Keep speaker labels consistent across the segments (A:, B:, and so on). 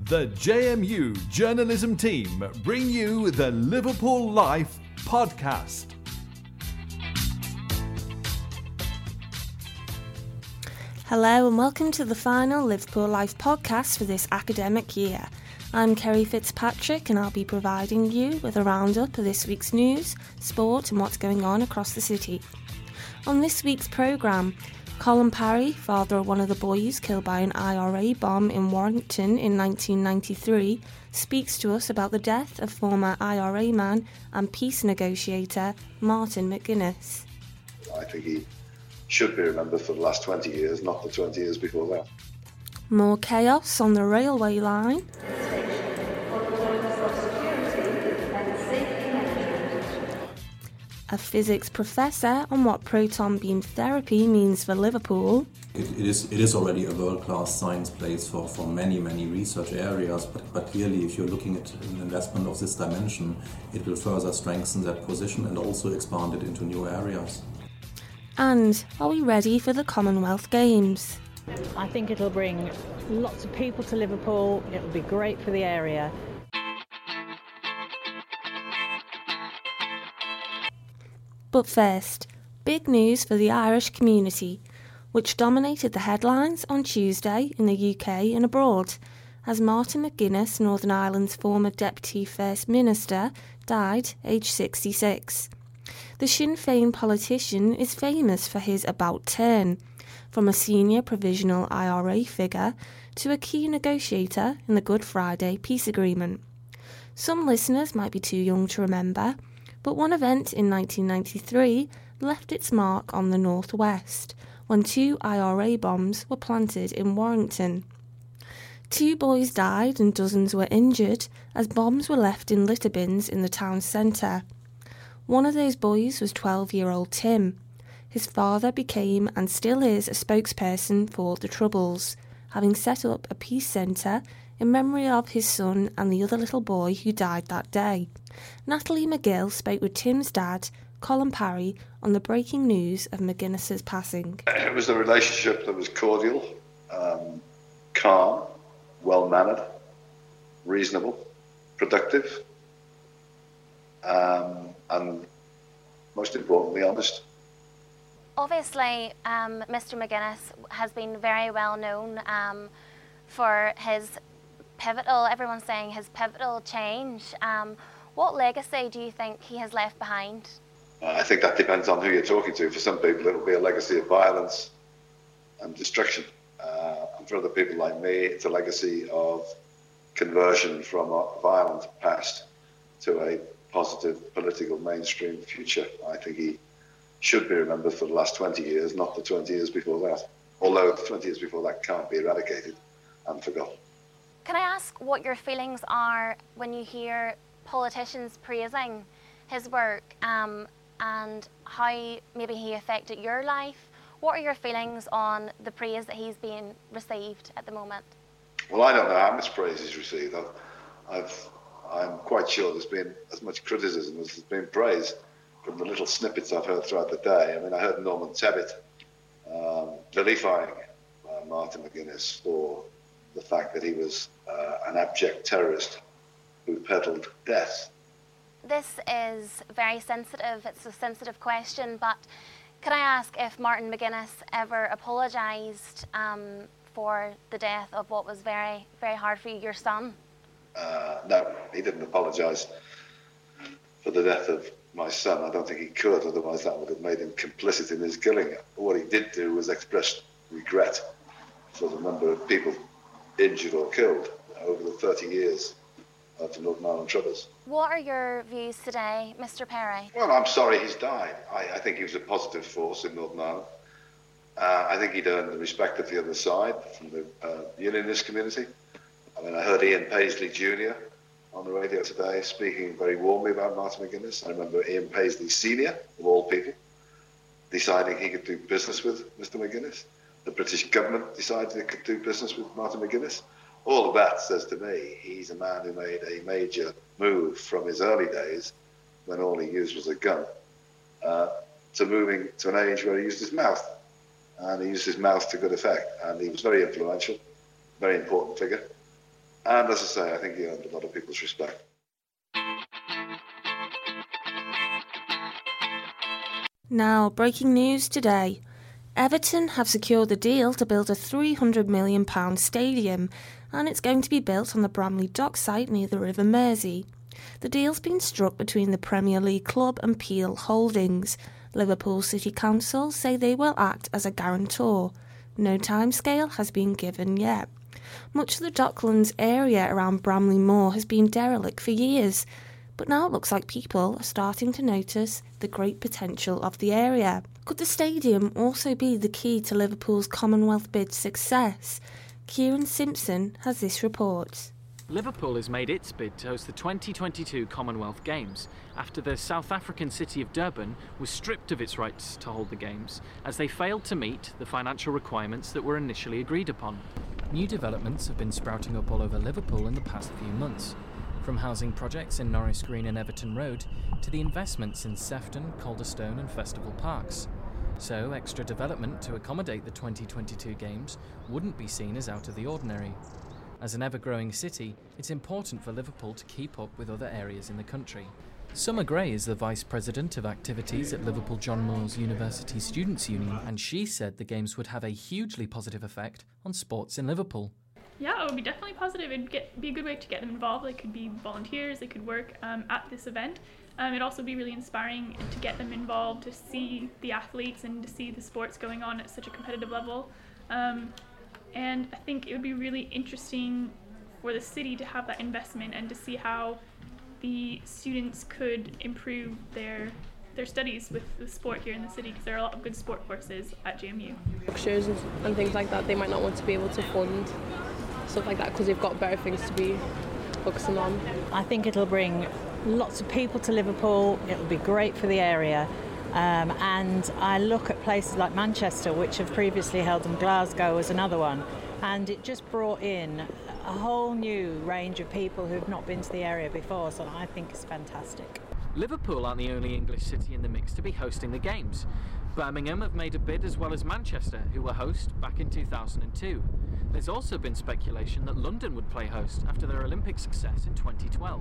A: The JMU journalism team bring you the Liverpool Life podcast.
B: Hello and welcome to the final Liverpool Life podcast for this academic year. I'm Kerry Fitzpatrick and I'll be providing you with a roundup of this week's news, sport and what's going on across the city. On this week's programme, Colin Parry, father of one of the boys killed by an IRA bomb in Warrington in 1993, speaks to us about the death of former IRA man and peace negotiator Martin McGuinness.
C: I think he should be remembered for the last 20 years, not the 20 years before that.
B: More chaos on the railway line. A physics professor on what proton beam therapy means for Liverpool.
D: It is already a world-class science place for many research areas, but clearly if you're looking at an investment of this dimension, it will further strengthen that position and also expand it into new areas.
B: And are we ready for the Commonwealth Games?
E: I think it'll bring lots of people to Liverpool. It'll be great for the area.
B: But first, big news for the Irish community, which dominated the headlines on Tuesday in the UK and abroad, as Martin McGuinness, Northern Ireland's former Deputy First Minister, died aged 66. The Sinn Féin politician is famous for his about turn, from a senior provisional IRA figure to a key negotiator in the Good Friday peace agreement. Some listeners might be too young to remember, but one event in 1993 left its mark on the northwest when 2 IRA bombs were planted in Warrington. 2 boys died and dozens were injured as bombs were left in litter bins in the town centre. One of those boys was 12-year-old Tim. His father became and still is a spokesperson for the Troubles, having set up a peace centre in memory of his son and the other little boy who died that day. Natalie McGill spoke with Tim's dad, Colin Parry, on the breaking news of McGuinness's passing.
C: It was a relationship that was cordial, calm, well-mannered, reasonable, productive, and most importantly, honest.
F: Obviously, Mr McGuinness has been very well known for his everyone's saying his pivotal change. What legacy do you think he has left behind?
C: I think that depends on who you're talking to. For some people, it'll be a legacy of violence and destruction. And for other people like me, it's a legacy of conversion from a violent past to a positive political mainstream future. I think he should be remembered for the last 20 years, not the 20 years before that. Although the 20 years before that can't be eradicated and forgotten.
F: Can I ask what your feelings are when you hear politicians praising his work and how maybe he affected your life? What are your feelings on the praise that he's being received at the moment?
C: Well, I don't know how much praise he's received. I'm quite sure there's been as much criticism as there's been praise from the little snippets I've heard throughout the day. I mean, I heard Norman Tebbit vilifying Martin McGuinness for the fact that he was an abject terrorist who peddled death.
F: This is very sensitive. It's a sensitive question, but can I ask if Martin McGuinness ever apologised for the death of what was very, very hard for you, your son?
C: No, he didn't apologise for the death of my son. I don't think he could, otherwise that would have made him complicit in his killing. What he did do was express regret for the number of people injured or killed over the 30 years of the Northern Ireland Troubles.
F: What are your views today, Mr Parry?
C: Well, I'm sorry he's died. I think he was a positive force in Northern Ireland. I think he'd earned the respect of the other side from the unionist community. I mean, I heard Ian Paisley Jr. on the radio today speaking very warmly about Martin McGuinness. I remember Ian Paisley Sr., of all people, deciding he could do business with Mr McGuinness. The British government decided it could do business with Martin McGuinness. All of that says to me he's a man who made a major move from his early days, when all he used was a gun, to moving to an age where he used his mouth. And he used his mouth to good effect. And he was very influential, very important figure. And as I say, I think he earned a lot of people's respect.
B: Now, breaking news today. Everton have secured the deal to build a £300 million stadium, and it's going to be built on the Bramley Dock site near the River Mersey. The deal's been struck between the Premier League club and Peel Holdings. Liverpool City Council say they will act as a guarantor. No timescale has been given yet. Much of the Docklands area around Bramley Moor has been derelict for years, but now it looks like people are starting to notice the great potential of the area. Could the stadium also be the key to Liverpool's Commonwealth bid success? Kieran Simpson has this report.
G: Liverpool has made its bid to host the 2022 Commonwealth Games after the South African city of Durban was stripped of its rights to hold the Games as they failed to meet the financial requirements that were initially agreed upon.
H: New developments have been sprouting up all over Liverpool in the past few months, from housing projects in Norris Green and Everton Road to the investments in Sefton, Calderstone and Festival Parks. So extra development to accommodate the 2022 Games wouldn't be seen as out of the ordinary. As an ever-growing city, it's important for Liverpool to keep up with other areas in the country. Summer Gray is the Vice President of Activities at Liverpool John Moores University Students' Union, and she said the Games would have a hugely positive effect on sports in Liverpool.
I: Yeah, it would be definitely positive. It'd be a good way to get them involved. They could be volunteers, they could work at this event. It'd also be really inspiring to get them involved, to see the athletes and to see the sports going on at such a competitive level. And I think it would be really interesting for the city to have that investment and to see how the students could improve their studies with the sport here in the city, because there are a lot of good sport courses at JMU.
J: Shows and things like that, they might not want to be able to fund stuff like that because they've got better things to be focusing on.
E: I think it'll bring lots of people to Liverpool. It'll be great for the area. And I look at places like Manchester, which have previously held them. Glasgow as another one, and it just brought in a whole new range of people who've not been to the area before, so I think it's fantastic.
G: Liverpool aren't the only English city in the mix to be hosting the Games. Birmingham have made a bid, as well as Manchester, who were host back in 2002. There's also been speculation that London would play host after their Olympic success in 2012.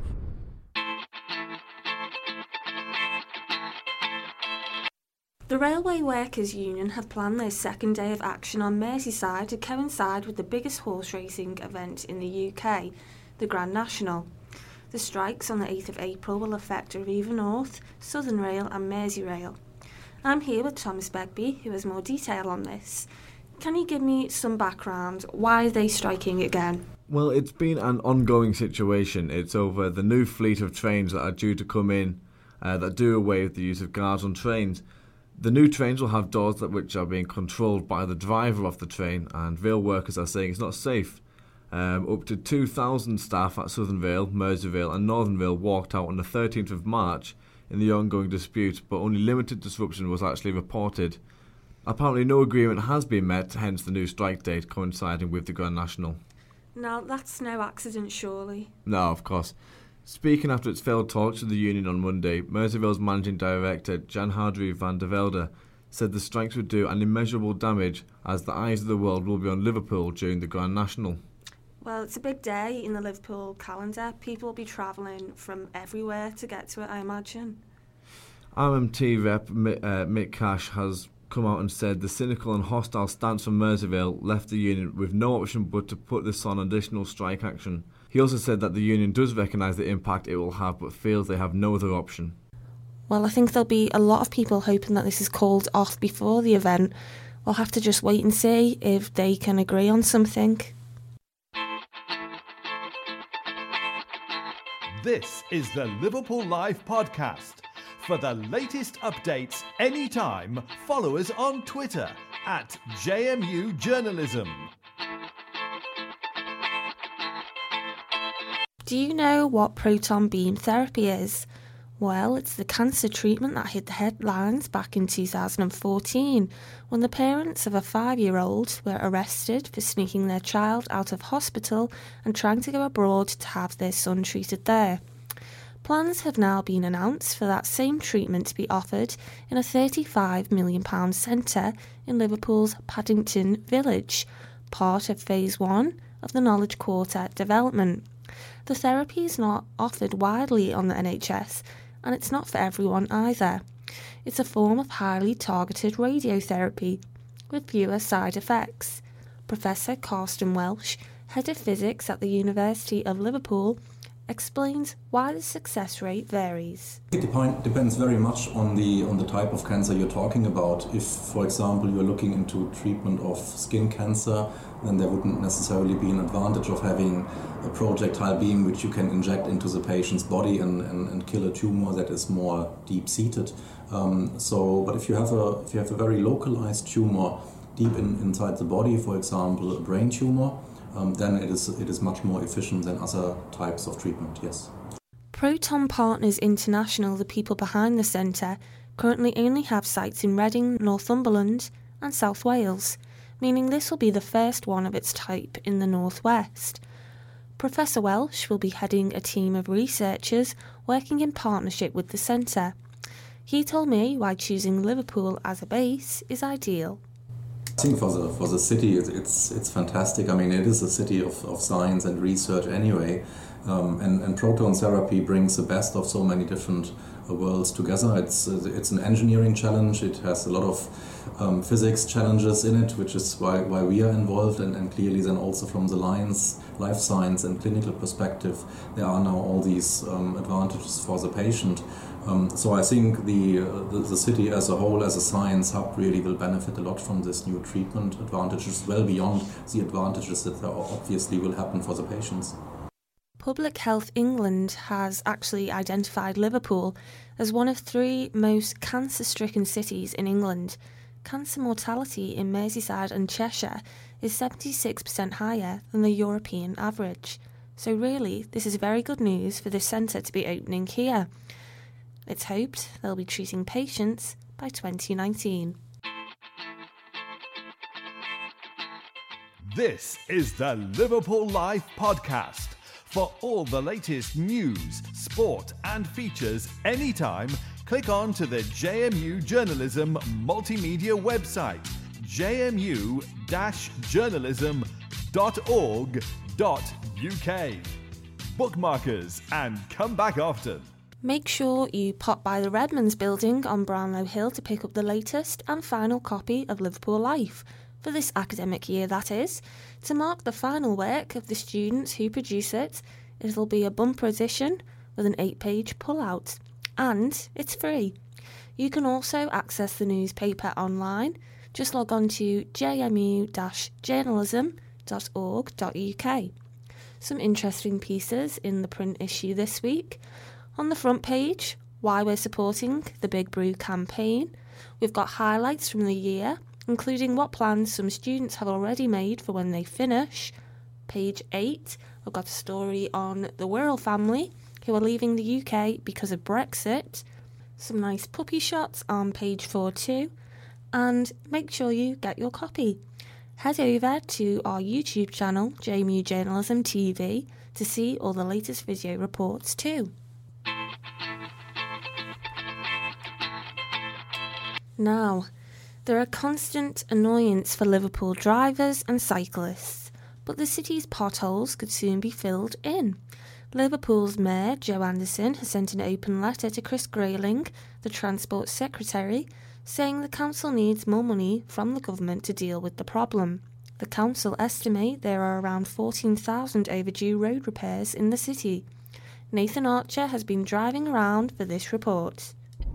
B: The Railway Workers' Union have planned their second day of action on Merseyside to coincide with the biggest horse racing event in the UK, the Grand National. The strikes on the 8th of April will affect Arriva North, Southern Rail and Merseyrail. I'm here with Thomas Begbie, who has more detail on this. Can you give me some background? Why are they striking again?
K: Well, it's been an ongoing situation. It's over the new fleet of trains that are due to come in that do away with the use of guards on trains. The new trains will have doors which are being controlled by the driver of the train, and rail workers are saying it's not safe. Up to 2,000 staff at Southern Rail, Merseyrail and Northern Rail walked out on the 13th of March in the ongoing dispute, but only limited disruption was actually reported. Apparently no agreement has been met, hence the new strike date coinciding with the Grand National.
B: Now, that's no accident, surely.
K: No, of course. Speaking after its failed talks with the union on Monday, Merseyrail's managing director, Jan Hardry van der Velde, said the strikes would do an immeasurable damage as the eyes of the world will be on Liverpool during the Grand National.
B: Well, it's a big day in the Liverpool calendar. People will be travelling from everywhere to get to it, I imagine.
K: RMT rep Mick Cash has come out and said the cynical and hostile stance from Merseyrail left the union with no option but to put this on additional strike action. He also said that the union does recognise the impact it will have but feels they have no other option.
B: Well, I think there'll be a lot of people hoping that this is called off before the event. We'll have to just wait and see if they can agree on something.
A: This is the Liverpool Live podcast. For the latest updates anytime, follow us on Twitter at JMU Journalism.
B: Do you know what proton beam therapy is? Well, it's the cancer treatment that hit the headlines back in 2014 when the parents of a 5-year-old were arrested for sneaking their child out of hospital and trying to go abroad to have their son treated there. Plans have now been announced for that same treatment to be offered in a £35 million centre in Liverpool's Paddington Village, part of Phase 1 of the Knowledge Quarter development. The therapy is not offered widely on the NHS, and it's not for everyone either. It's a form of highly targeted radiotherapy with fewer side effects. Professor Carsten Welsh, Head of Physics at the University of Liverpool, explains why the success rate varies.
D: It depends very much on the type of cancer you're talking about. If, for example, you're looking into treatment of skin cancer, then there wouldn't necessarily be an advantage of having a projectile beam which you can inject into the patient's body and kill a tumor that is more deep-seated. But if you have a very localized tumor deep inside the body, for example, a brain tumor, then it is much more efficient than other types of treatment, yes.
B: Proton Partners International, the people behind the centre, currently only have sites in Reading, Northumberland and South Wales, meaning this will be the first one of its type in the North West. Professor Welsh will be heading a team of researchers working in partnership with the centre. He told me why choosing Liverpool as a base is ideal.
D: I think for the city it's fantastic. I mean, it is a city of science and research anyway, and proton therapy brings the best of so many different worlds together. It's an engineering challenge. It has a lot of physics challenges in it, which is why we are involved, and clearly then also from the life science and clinical perspective, there are now all these advantages for the patient. So I think the city as a whole, as a science hub, really will benefit a lot from this new treatment advantages, well beyond the advantages that obviously will happen for the patients.
B: Public Health England has actually identified Liverpool as one of 3 most cancer-stricken cities in England. Cancer mortality in Merseyside and Cheshire is 76% higher than the European average. So really, this is very good news for this centre to be opening here. It's hoped they'll be treating patients by 2019.
A: This is the Liverpool Life podcast. For all the latest news, sport and features anytime, click on to the JMU Journalism multimedia website, jmu-journalism.org.uk. Bookmarkers and come back often.
B: Make sure you pop by the Redmonds building on Brownlow Hill to pick up the latest and final copy of Liverpool Life, for this academic year that is. To mark the final work of the students who produce it, it'll be a bumper edition with an 8-page pull-out. And it's free. You can also access the newspaper online. Just log on to jmu-journalism.org.uk. Some interesting pieces in the print issue this week. On the front page, why we're supporting the Big Brew campaign. We've got highlights from the year, including what plans some students have already made for when they finish. Page 8, we've got a story on the Wirral family who are leaving the UK because of Brexit. Some nice puppy shots on page 4 too. And make sure you get your copy. Head over to our YouTube channel, JMU Journalism TV, to see all the latest video reports too. Now, they're a constant annoyance for Liverpool drivers and cyclists, but the city's potholes could soon be filled in. Liverpool's Mayor, Joe Anderson, has sent an open letter to Chris Grayling, the Transport Secretary, saying the council needs more money from the government to deal with the problem. The council estimate there are around 14,000 overdue road repairs in the city. Nathan Archer has been driving around for this report.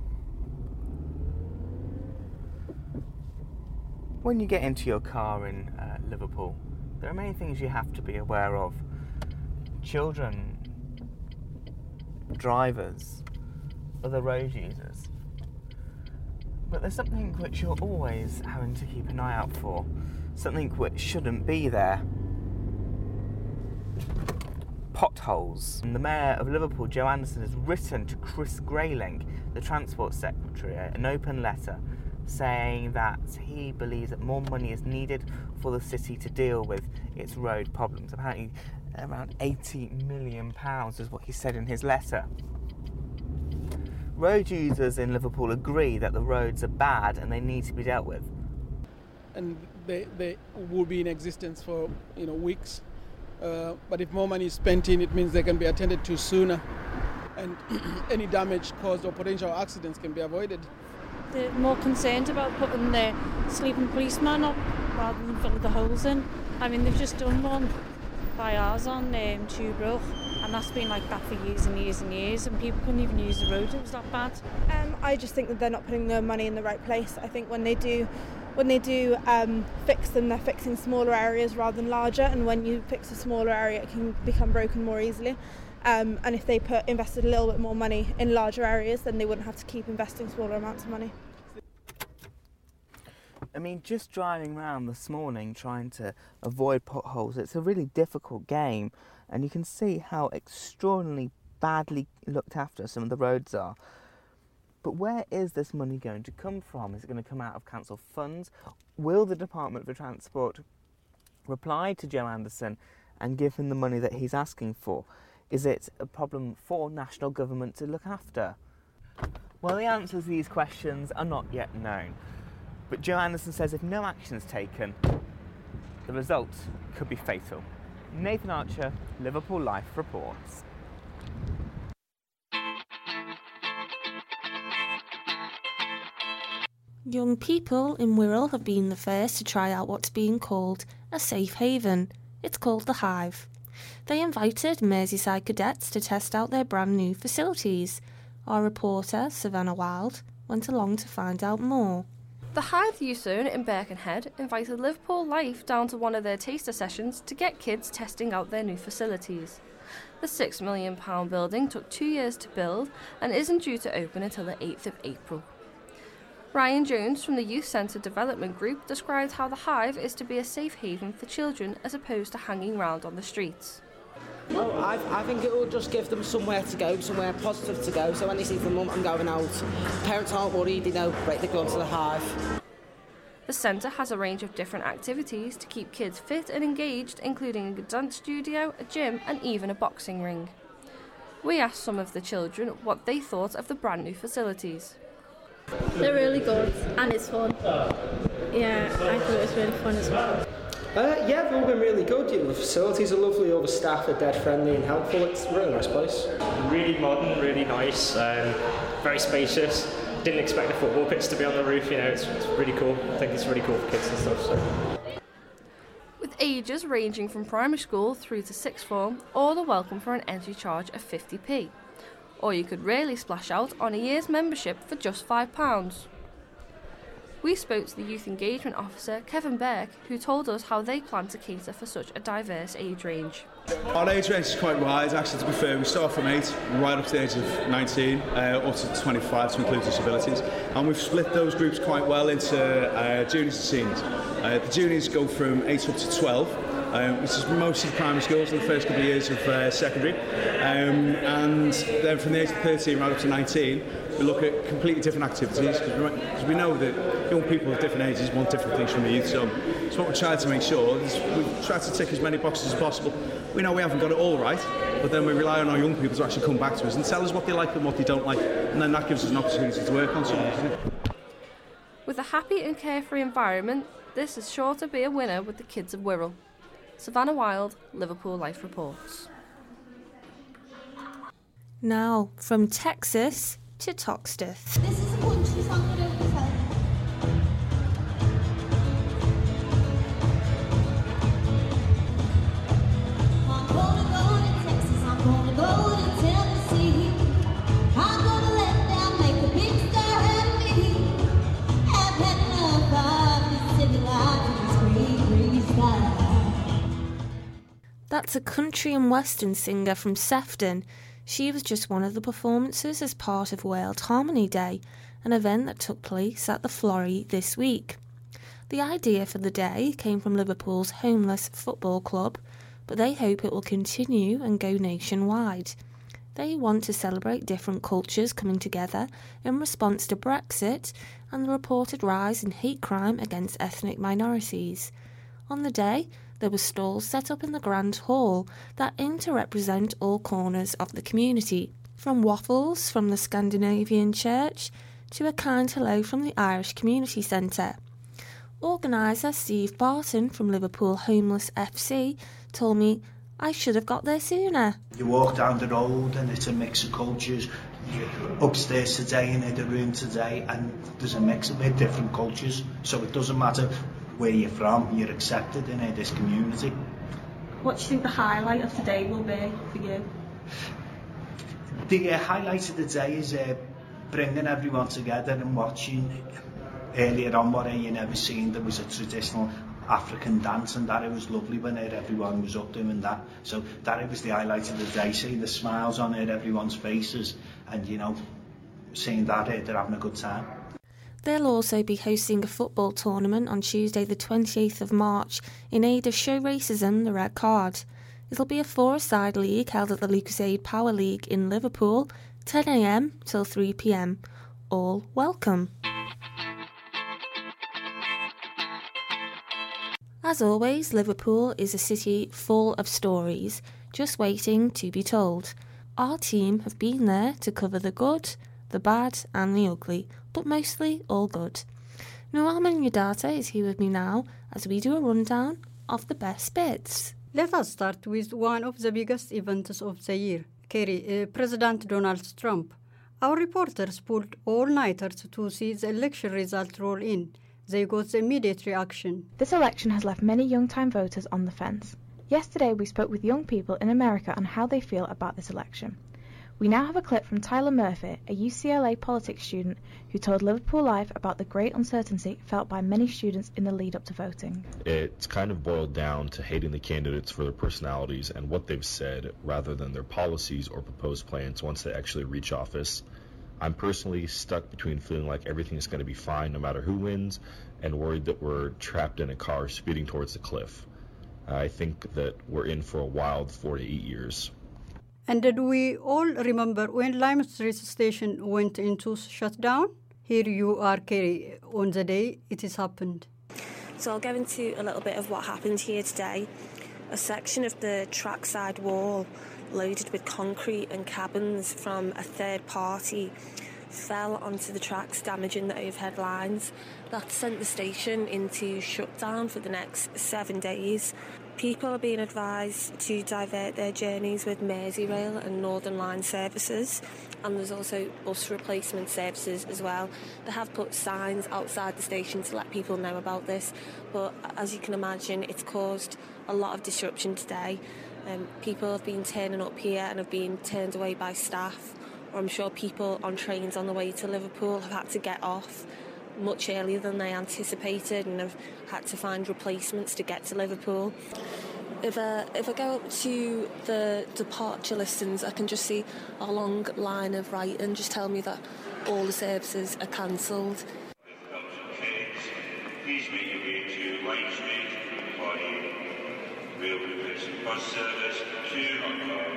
L: When you get into your car in Liverpool, there are many things you have to be aware of. Children, drivers, other road users. But there's something which you're always having to keep an eye out for. Something which shouldn't be there. Potholes. And the Mayor of Liverpool, Joe Anderson, has written to Chris Grayling, the Transport Secretary, an open letter saying that he believes that more money is needed for the city to deal with its road problems. Apparently around £80 million is what he said in his letter. Road users in Liverpool agree that the roads are bad and they need to be dealt with.
M: And they will be in existence for weeks, But if more money is spent in, it means they can be attended to sooner, and any damage caused or potential accidents can be avoided.
N: They're more concerned about putting the sleeping policeman up rather than filling the holes in. I mean, they've just done one by ours on Tubrough, and that's been like that for years and years and years, and people couldn't even use the road. It was that bad.
O: I just think that they're not putting their money in the right place. I think when they do fix them, they're fixing smaller areas rather than larger, and when you fix a smaller area, it can become broken more easily. And if they invested a little bit more money in larger areas, then they wouldn't have to keep investing smaller amounts of money.
L: I mean, just driving around this morning trying to avoid potholes, it's a really difficult game, and you can see how extraordinarily badly looked after some of the roads are. But where is this money going to come from? Is it going to come out of council funds? Will the Department for Transport reply to Joe Anderson and give him the money that he's asking for? Is it a problem for national government to look after? Well, the answers to these questions are not yet known. But Joe Anderson says if no action is taken, the result could be fatal. Nathan Archer, Liverpool Life reports.
B: Young people in Wirral have been the first to try out what's being called a safe haven. It's called The Hive. They invited Merseyside cadets to test out their brand new facilities. Our reporter, Savannah Wild, went along to find out more.
P: The Hive Youth Zone in Birkenhead invited Liverpool Life down to one of their taster sessions to get kids testing out their new facilities. The £6 million building took 2 years to build and isn't due to open until the 8th of April. Ryan Jones from the Youth Centre Development Group described how the Hive is to be a safe haven for children as opposed to hanging around on the streets.
Q: Well, I think it will just give them somewhere to go, somewhere positive to go, so when they see their mum and going out, parents aren't worried, they know, right, they're going to the Hive.
P: The centre has a range of different activities to keep kids fit and engaged, including a dance studio, a gym and even a boxing ring. We asked some of the children what they thought of the brand new facilities.
R: They're really good and it's fun. Yeah, I thought it was really fun as well.
S: Yeah, they've all been really good. The facilities are lovely, all the staff are dead friendly and helpful. It's a really nice place.
T: Really modern, really nice, very spacious. Didn't expect a football pitch to be on the roof, it's really cool. I think it's really cool for kids and stuff. So.
P: With ages ranging from primary school through to sixth form, all are welcome for an entry charge of 50p. Or you could really splash out on a year's membership for just £5. We spoke to the Youth Engagement Officer, Kevin Burke, who told us how they plan to cater for such a diverse age range.
U: Our age range is quite wide, actually, to be fair. We start from 8 right up to the age of 19, up to 25 to include disabilities. And we've split those groups quite well into juniors and seniors. The juniors go from 8 up to 12. Which is mostly primary schools in the first couple of years of secondary. And then from the age of 13 right up to 19, we look at completely different activities because we know that young people of different ages want different things from the youth. So what we try to make sure is we try to tick as many boxes as possible. We know we haven't got it all right, but then we rely on our young people to actually come back to us and tell us what they like and what they don't like, and then that gives us an opportunity to work on something.
P: With a happy and carefree environment, this is sure to be a winner with the kids of Wirral. Savannah Wild, Liverpool Life reports.
B: Now, from Texas to Toxteth.
V: This is a country song I don't know. I'm gonna go to Texas, I'm gonna go to Tennessee. I'm gonna let them make a big star out of me. I've had enough of this city life and this green sky.
B: That's a country and western singer from Sefton. She was just one of the performances as part of World Harmony Day, an event that took place at the Florrie this week. The idea for the day came from Liverpool's Homeless Football Club, but they hope it will continue and go nationwide. They want to celebrate different cultures coming together in response to Brexit and the reported rise in hate crime against ethnic minorities. On the day, there were stalls set up in the Grand Hall that aim to represent all corners of the community, from waffles from the Scandinavian Church to a kind hello from the Irish Community Centre. Organiser Steve Barton from Liverpool Homeless FC told me, I should have got there sooner.
C: You walk down the road and it's a mix of cultures. You're upstairs today in the room today, and there's a mix of different cultures. So it doesn't matter where you're from, you're accepted in this community.
B: What do you think the highlight of today will be for you?
C: The highlight of the day is bringing everyone together and watching. Earlier on, what you never seen, there was a traditional African dance, and that it was lovely when everyone was up doing that. So that it was the highlight of the day, seeing the smiles on everyone's faces, and seeing that they're having a good time.
B: They'll also be hosting a football tournament on Tuesday the 28th of March in aid of Show Racism the Red Card. It'll be a 4-a-side league held at the Lucozade Power League in Liverpool, 10 a.m. till 3 p.m. All welcome. As always, Liverpool is a city full of stories, just waiting to be told. Our team have been there to cover the good, the bad and the ugly, but mostly all good. Nuaman Yadata is here with me now as we do a rundown of the best bits.
F: Let us start with one of the biggest events of the year, President Donald Trump. Our reporters pulled all-nighters to see the election result roll in. They got the immediate reaction.
W: This election has left many young-time voters on the fence. Yesterday we spoke with young people in America on how they feel about this election. We now have a clip from Tyler Murphy, a UCLA politics student who told Liverpool Live about the great uncertainty felt by many students in the lead-up to voting.
X: It's kind of boiled down to hating the candidates for their personalities and what they've said rather than their policies or proposed plans once they actually reach office. I'm personally stuck between feeling like everything is going to be fine no matter who wins and worried that we're trapped in a car speeding towards the cliff. I think that we're in for a wild 4 to 8 years.
F: And did we all remember when Lime Street Station went into shutdown? Here you are, Kerry, on the day it has happened.
B: So I'll go into a little bit of what happened here today. A section of the trackside wall loaded with concrete and cabins from a third party fell onto the tracks, damaging the overhead lines. That sent the station into shutdown for the next 7 days. People are being advised to divert their journeys with Merseyrail and Northern Line services, and there's also bus replacement services as well. They have put signs outside the station to let people know about this, but as you can imagine, it's caused a lot of disruption today. People have been turning up here and have been turned away by staff, or I'm sure people on trains on the way to Liverpool have had to get off much earlier than they anticipated and have had to find replacements to get to Liverpool. If I go up to the departure listings, I can just see a long line of writing just tell me that all the services are cancelled.
Y: Please make your way to Lime Street for railway bus service to London.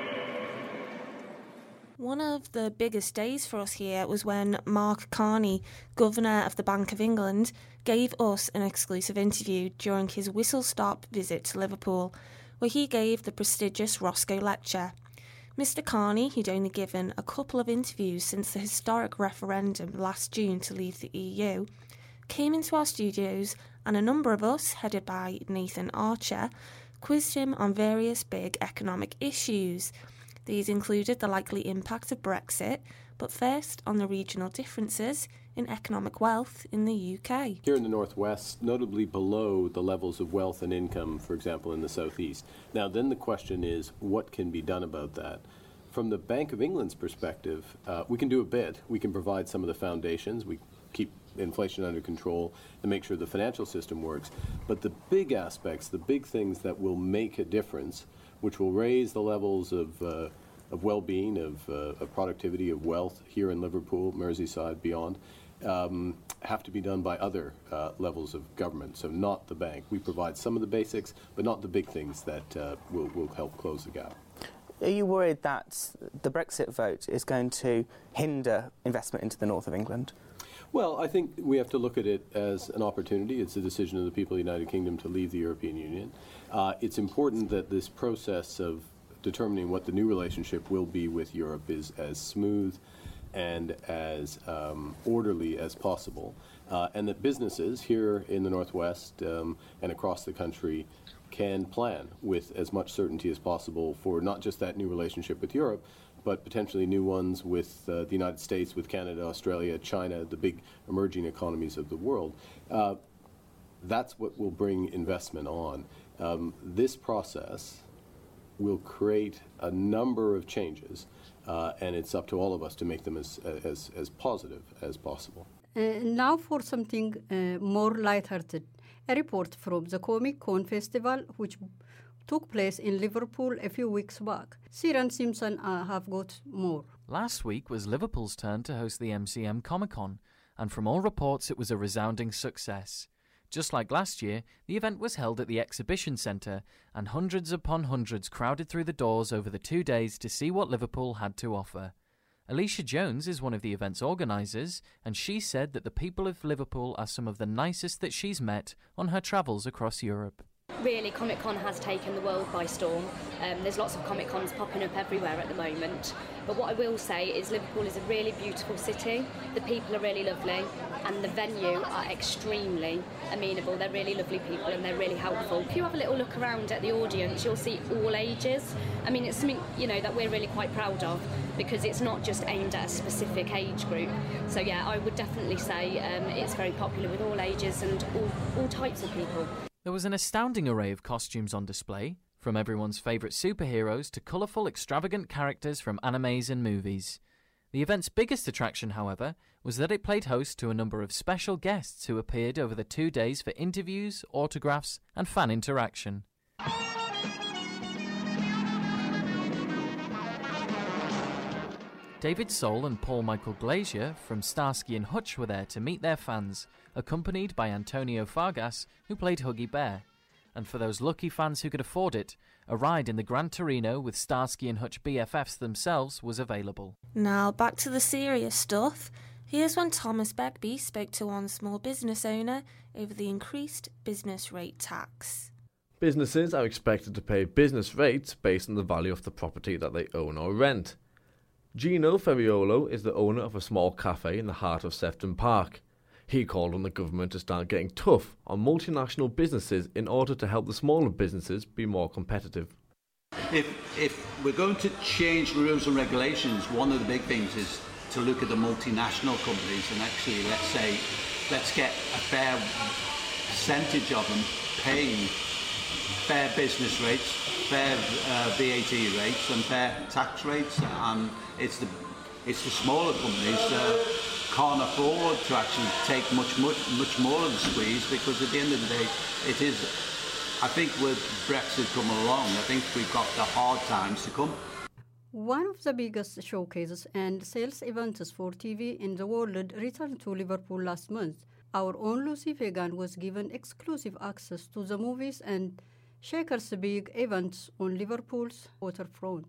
B: One of the biggest days for us here was when Mark Carney, Governor of the Bank of England, gave us an exclusive interview during his whistle-stop visit to Liverpool, where he gave the prestigious Roscoe Lecture. Mr Carney, who'd only given a couple of interviews since the historic referendum last June to leave the EU, came into our studios and a number of us, headed by Nathan Archer, quizzed him on various big economic issues. These included the likely impact of Brexit, but first on the regional differences in economic wealth in the UK.
Z: Here in the Northwest, notably below the levels of wealth and income, for example, in the Southeast. Now, then the question is, what can be done about that? From the Bank of England's perspective, we can do a bit. We can provide some of the foundations. We keep inflation under control and make sure the financial system works. But the big aspects, the big things that will make a difference, which will raise the levels of well-being, of productivity, of wealth here in Liverpool, Merseyside, beyond, have to be done by other levels of government, so not the bank. We provide some of the basics, but not the big things that will help close the gap.
L: Are you worried that the Brexit vote is going to hinder investment into the north of England?
Z: Well, I think we have to look at it as an opportunity. It's a decision of the people of the United Kingdom to leave the European Union. It's important that this process of determining what the new relationship will be with Europe is as smooth and as orderly as possible, and that businesses here in the Northwest and across the country can plan with as much certainty as possible for not just that new relationship with Europe, but potentially new ones with the United States, with Canada, Australia, China, the big emerging economies of the world. That's what will bring investment on. This process will create a number of changes, and it's up to all of us to make them as positive as possible.
F: Now for something more lighthearted. A report from the Comic Con Festival, which took place in Liverpool a few weeks back. Siran Simpson have got more.
E: Last week was Liverpool's turn to host the MCM Comic Con, and from all reports it was a resounding success. Just like last year, the event was held at the Exhibition Centre, and hundreds upon hundreds crowded through the doors over the 2 days to see what Liverpool had to offer. Alicia Jones is one of the event's organisers, and she said that the people of Liverpool are some of the nicest that she's met on her travels across Europe.
G: Really, Comic-Con has taken the world by storm. There's lots of Comic-Cons popping up everywhere at the moment. But what I will say is Liverpool is a really beautiful city. The people are really lovely, and the venue are extremely amenable. They're really lovely people and they're really helpful. If you have a little look around at the audience, you'll see all ages. I mean, it's something, that we're really quite proud of, because it's not just aimed at a specific age group. So yeah, I would definitely say it's very popular with all ages and all types of people.
E: There was an astounding array of costumes on display, from everyone's favourite superheroes to colourful, extravagant characters from animes and movies. The event's biggest attraction, however, was that it played host to a number of special guests who appeared over the 2 days for interviews, autographs and fan interaction. David Soul and Paul Michael Glazier from Starsky and Hutch were there to meet their fans, accompanied by Antonio Fargas, who played Huggy Bear. And for those lucky fans who could afford it, a ride in the Gran Torino with Starsky and Hutch BFFs themselves was available.
B: Now back to the serious stuff. Here's when Thomas Begbie spoke to one small business owner over the increased business rate tax.
H: Businesses are expected to pay business rates based on the value of the property that they own or rent. Gino Ferriolo is the owner of a small cafe in the heart of Sefton Park. He called on the government to start getting tough on multinational businesses in order to help the smaller businesses be more competitive.
I: If we're going to change rules and regulations, one of the big things is to look at the multinational companies and actually, let's get a fair percentage of them paying fair business rates, fair VAT rates and fair tax rates, and it's the smaller companies that can't afford to actually take much more of the squeeze, because at the end of the day, it is, I think with Brexit coming along, I think we've got the hard times to come.
F: One of the biggest showcases and sales events for TV in the world returned to Liverpool last month. Our own Lucy Fagan was given exclusive access to the movies and Shaker's big events on Liverpool's waterfront.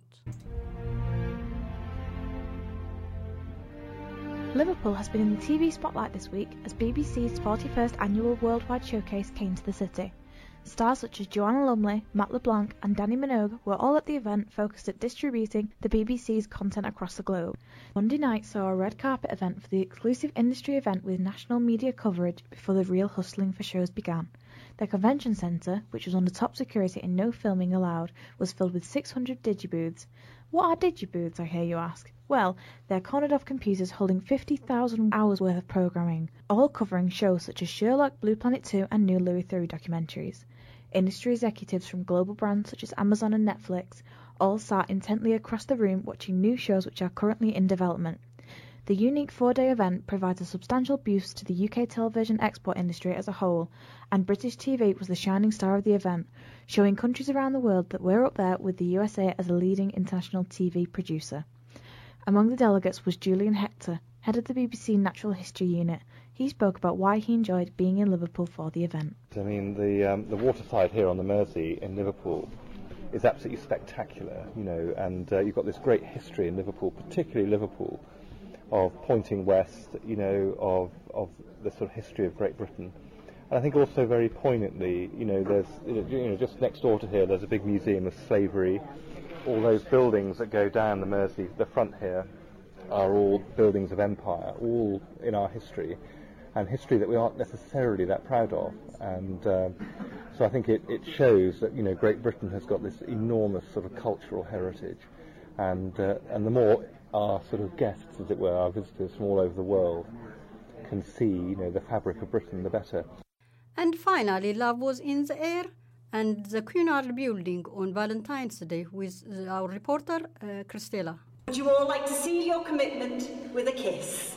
W: Liverpool has been in the TV spotlight this week as BBC's 41st annual Worldwide Showcase came to the city. Stars such as Joanna Lumley, Matt LeBlanc and Danny Minogue were all at the event focused at distributing the BBC's content across the globe. Monday night saw a red carpet event for the exclusive industry event with national media coverage before the real hustling for shows began. Their convention centre, which was under top security and no filming allowed, was filled with 600 digibooths. What are digibooths, I hear you ask? Well, they're cornered-off computers holding 50,000 hours worth of programming, all covering shows such as Sherlock, Blue Planet 2 and new Louis Theroux documentaries. Industry executives from global brands such as Amazon and Netflix all sat intently across the room watching new shows which are currently in development. The unique 4-day event provides a substantial boost to the UK television export industry as a whole, and British TV was the shining star of the event, showing countries around the world that we're up there with the USA as a leading international TV producer. Among the delegates was Julian Hector, head of the BBC Natural History Unit. He spoke about why he enjoyed being in Liverpool for the event.
J: I mean, the waterside here on the Mersey in Liverpool is absolutely spectacular, and you've got this great history in Liverpool, particularly Liverpool, of pointing west, of the sort of history of Great Britain. And I think also very poignantly, there's, just next door to here, there's a big museum of slavery. All those buildings that go down the Mersey, the front here, are all buildings of empire, all in our history, and history that we aren't necessarily that proud of. And so I think it shows that, you know, Great Britain has got this enormous sort of cultural heritage, and the more our sort of guests, as it were, our visitors from all over the world can see, you know, the fabric of Britain, the better.
F: And finally, love was in the air and the Cunard building on Valentine's Day with our reporter, Christella.
A: Would you all like to seal your commitment with a kiss?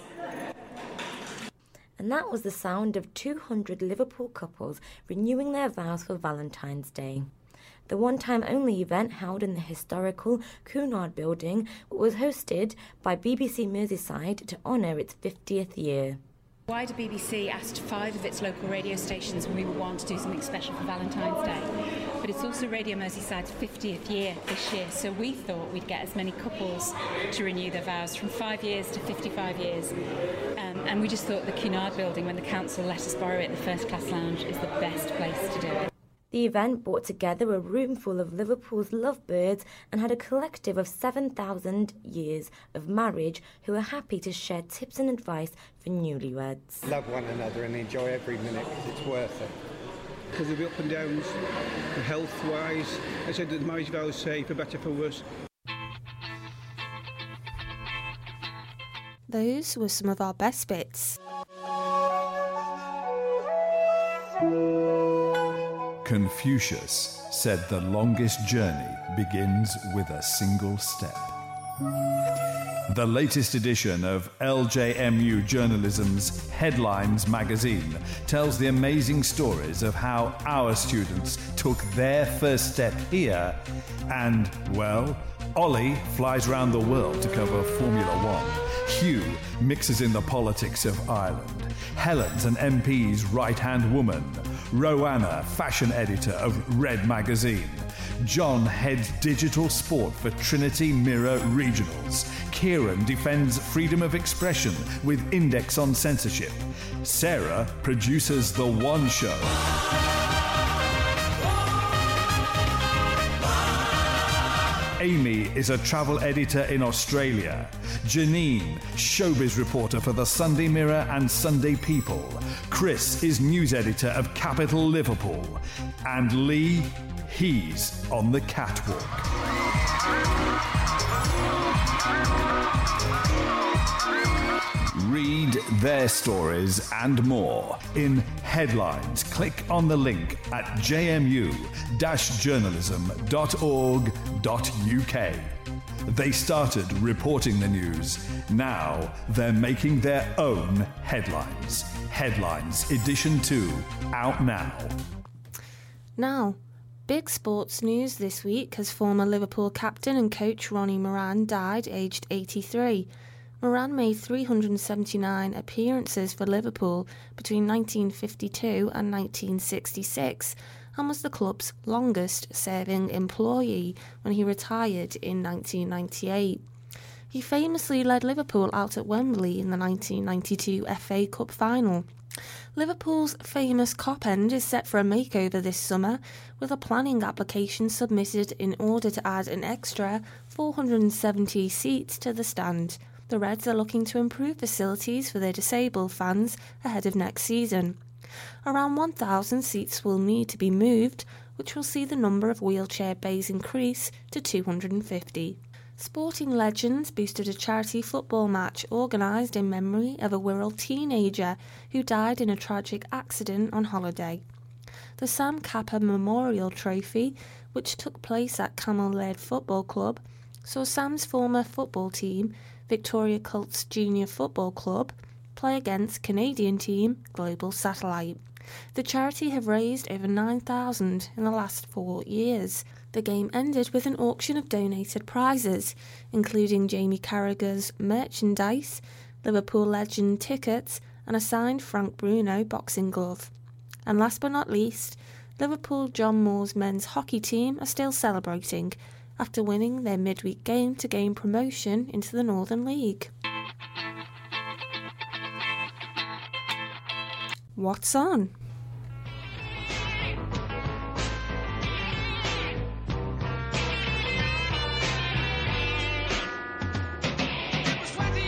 D: And that was the sound of 200 Liverpool couples renewing their vows for Valentine's Day. The one-time only event held in the historical Cunard building was hosted by BBC Merseyside to honour its 50th year.
K: Wider BBC asked 5 of its local radio stations and we were one to do something special for Valentine's Day. But it's also Radio Merseyside's 50th year this year, so we thought we'd get as many couples to renew their vows from 5 years to 55 years. And we just thought the Cunard building, when the council let us borrow it in the first class lounge, is the best place to do it.
D: The event brought together a room full of Liverpool's lovebirds and had a collective of 7,000 years of marriage who are happy to share tips and advice for newlyweds.
M: Love one another and enjoy every minute because it's worth it. Because of the up and downs, health-wise, I said that the marriage vows say for better, for worse.
B: Those were some of our best bits.
N: Confucius said the longest journey begins with a single step. The latest edition of LJMU Journalism's Headlines magazine tells the amazing stories of how our students took their first step here and, well, Ollie flies around the world to cover Formula One. Hugh mixes in the politics of Ireland. Helen's an MP's right-hand woman. Roanna, fashion editor of Red Magazine. John heads digital sport for Trinity Mirror Regionals. Kieran defends freedom of expression with Index on Censorship. Sarah produces The One Show. Amy is a travel editor in Australia. Janine, showbiz reporter for the Sunday Mirror and Sunday People. Chris is news editor of Capital Liverpool. And Lee, he's on the catwalk. Read their stories and more in Headlines. Click on the link at jmu-journalism.org.uk. They started reporting the news. Now they're making their own headlines. Headlines Edition 2, out now.
B: Now, big sports news this week as former Liverpool captain and coach Ronnie Moran died aged 83. Moran made 379 appearances for Liverpool between 1952 and 1966 and was the club's longest-serving employee when he retired in 1998. He famously led Liverpool out at Wembley in the 1992 FA Cup final. Liverpool's famous Kop End is set for a makeover this summer, with a planning application submitted in order to add an extra 470 seats to the stand. The Reds are looking to improve facilities for their disabled fans ahead of next season. Around 1,000 seats will need to be moved, which will see the number of wheelchair bays increase to 250. Sporting Legends boosted a charity football match organised in memory of a Wirral teenager who died in a tragic accident on holiday. The Sam Kappa Memorial Trophy, which took place at Camel Laird Football Club, saw Sam's former football team, Victoria Colts Junior Football Club, play against Canadian team Global Satellite. The charity have raised over $9,000 in the last 4 years. The game ended with an auction of donated prizes, including Jamie Carragher's merchandise, Liverpool legend tickets, and a signed Frank Bruno boxing glove. And last but not least, Liverpool John Moores men's hockey team are still celebrating after winning their midweek game to gain promotion into the Northern League. What's on?
V: It was 20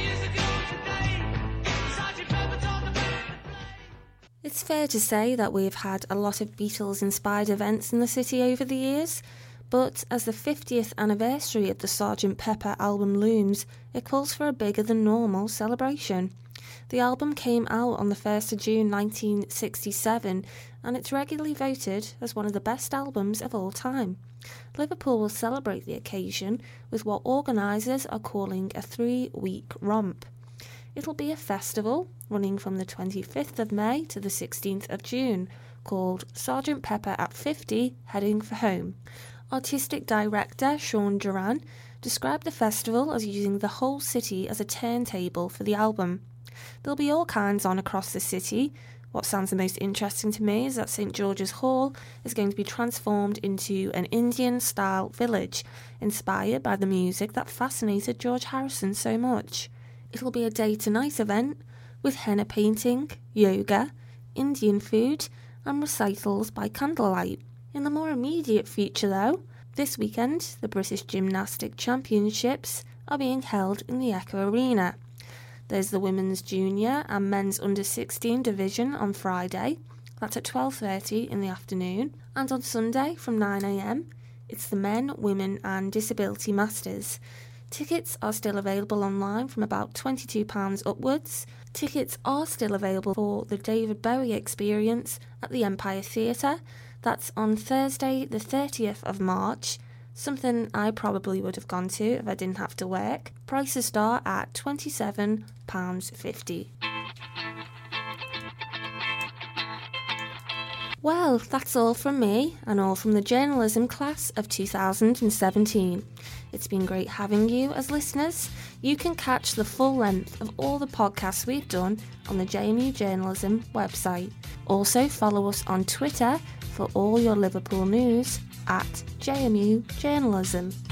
B: It's fair to say that we've had a lot of Beatles-inspired events in the city over the years, but as the 50th anniversary of the Sgt. Pepper album looms, it calls for a bigger than normal celebration. The album came out on the 1st of June 1967, and it's regularly voted as one of the best albums of all time. Liverpool will celebrate the occasion with what organisers are calling a 3-week romp. It'll be a festival running from the 25th of May to the 16th of June, called Sgt. Pepper at 50 Heading for Home. Artistic director Sean Duran described the festival as using the whole city as a turntable for the album. There'll be all kinds on across the city. What sounds the most interesting to me is that St George's Hall is going to be transformed into an Indian-style village, inspired by the music that fascinated George Harrison so much. It'll be a day-to-night event with henna painting, yoga, Indian food and recitals by candlelight. In the more immediate future though, this weekend the British Gymnastic Championships are being held in the Echo Arena. There's the Women's Junior and Men's Under-16 division on Friday, that's at 12:30 in the afternoon, and on Sunday from 9 a.m, it's the Men, Women and Disability Masters. Tickets are still available online from about £22 upwards. Tickets are still available for the David Bowie Experience at the Empire Theatre. That's on Thursday the 30th of March, something I probably would have gone to if I didn't have to work. Prices start at £27.50. Well, that's all from me and all from the journalism class of 2017. It's been great having you as listeners. You can catch the full length of all the podcasts we've done on the JMU Journalism website. Also follow us on Twitter for all your Liverpool news at JMU Journalism.